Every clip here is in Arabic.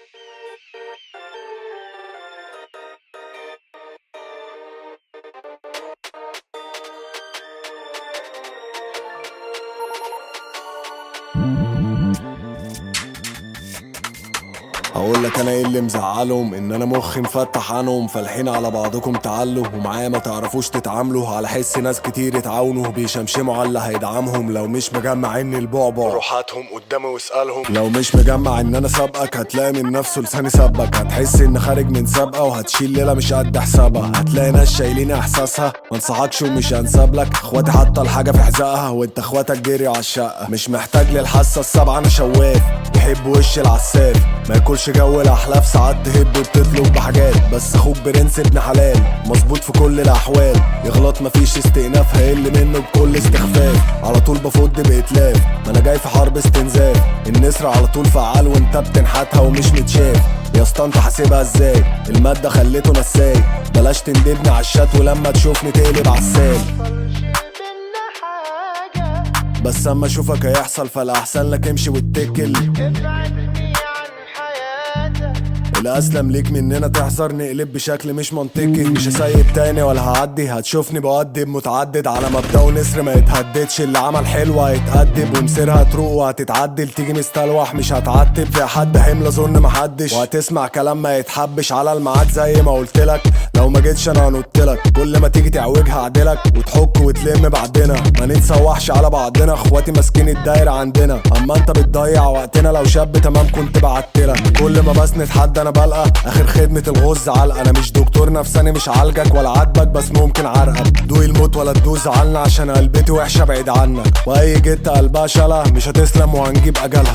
هقولك انا ايه اللي مزعلهم، ان انا مخي مفتح عنهم، فالحين على بعضكم تعلوا ومعايا ما تعرفوش تتعاملوا. على حس ناس كتير اتعاونوا بيشمشموا على اللي هيدعمهم. لو مش مجمع اني البعبع روحاتهم قدامي واسألهم. لو مش مجمع ان انا سابقك هتلاقي من نفسه لساني سابك. هتحس ان خارج من سابقة وهتشيل ليلة مش قد حسابها. هتلاقي ناس شايلين احساسها منصحكش ومش هنسابلك. اخواتي حاطة الحاجة في حذائها وانت اخواتك جري على الشقة. مش محتاج للحاسة السابعة انا شواف يحب وش العساف. ما ياكلش جو الاحلاف ساعات تهب وبتطلب بحاجات. بس اخوك برنس ابن حلال مظبوط في كل الاحوال. يغلط مفيش استئناف هيقل منه بكل استخفاف. على طول بفض بإتلاف ما انا جاي في حرب استنزاف. النسر على طول فعال وانت بتنحتها ومش متشاف. يا اسطى انت حاسبها ازاي؟ المادة خليته نساي. بلاش تندبني عالشات ولما تشوفني تقلب عالسال. بس اما اشوفك هيحصل فالاحسن لك امشي واتكل. الاسلم ليك مننا تحذر نقلب بشكل مش منطقي. مش هسيب تاني ولا هعدي. هتشوفني بؤدب متعدد على مبدأ نسر ما يتهددش. اللي عمل حلو هيتأدب ومسيرها تروق وهتتعدل. تيجي مستلوح مش هتعتب في حد حمل اظن محدش. وهتسمع كلام ما يتحبش على الميعاد زي ما قلتلك. لو ما جيتش انا هنطلك كل ما تيجي تعوجها عدلك وتحك وتلم بعدنا. ما نتسوحش على بعضنا اخواتي ماسكين الدايرة عندنا. اما انت بتضيع وقتنا لو شاب تمام كنت بعتلك. كل ما بسند حد انا بلقى اخر خدمة الغز علقة. انا مش دكتور نفساني مش عالجك ولا عاتبك بس ممكن عرقك. دوق الموت ولا تدوس زعلنا عشان قلبتي وحشة بعيد عنك. واي جت قلبها شالها مش هتسلم وهنجيب اجلها.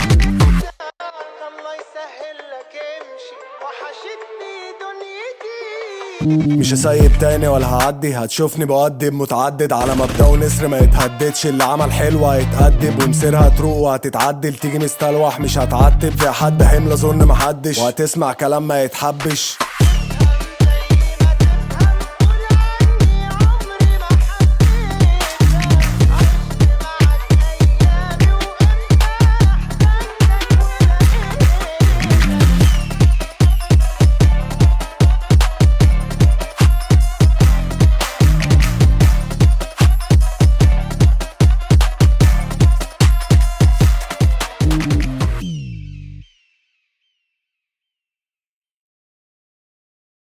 مش هسيب تاني ولا هعدي. هتشوفني بؤدب متعدد على مبدأ نسر ما يتهددش. اللي عمل حلو هيتأدب ومسيرها تروق وهتتعدل. تيجي مستلوح مش هتعتب في حد حمل اظن محدش. وهتسمع كلام ما يتحبش.